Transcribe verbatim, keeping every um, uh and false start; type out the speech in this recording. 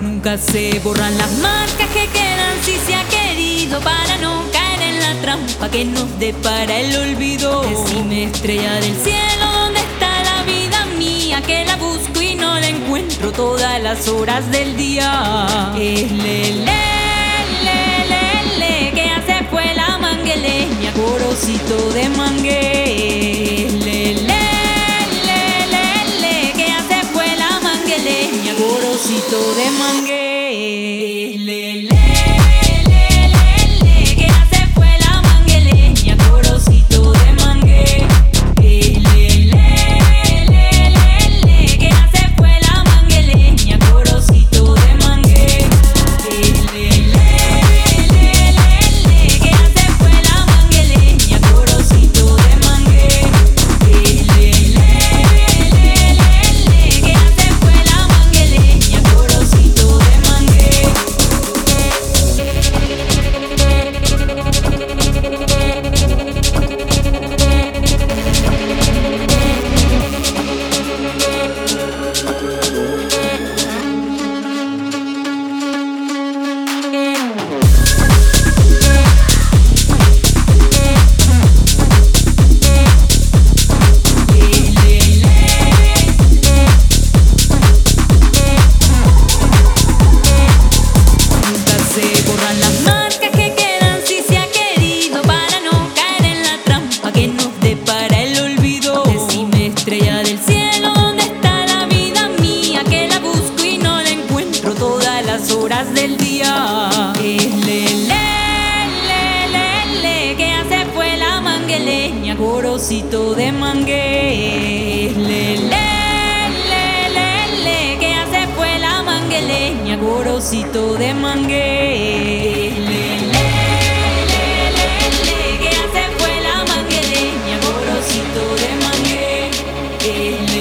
Nunca se borran las marcas que quedan si se ha querido, para no caer en la trampa que nos depara el olvido. Decime, estrella del cielo, ¿dónde está la vida mía? Que la busco y no la encuentro todas las horas del día. Es lele, lele, lele, que hace fue la mangueleña, corocito de mangue. Es lele, lele, lele, que hace fue la mangueleña, corocito de mangue. Es lele. Horas del día. Es lele, lele, lele, que hace fue la mangueleña, corocito de mangue. Es lele, lele, lele, que hace fue la mangueleña, corocito de mangue. Es lele, lele, lele, que hace fue la mangueleña, corocito de mangue.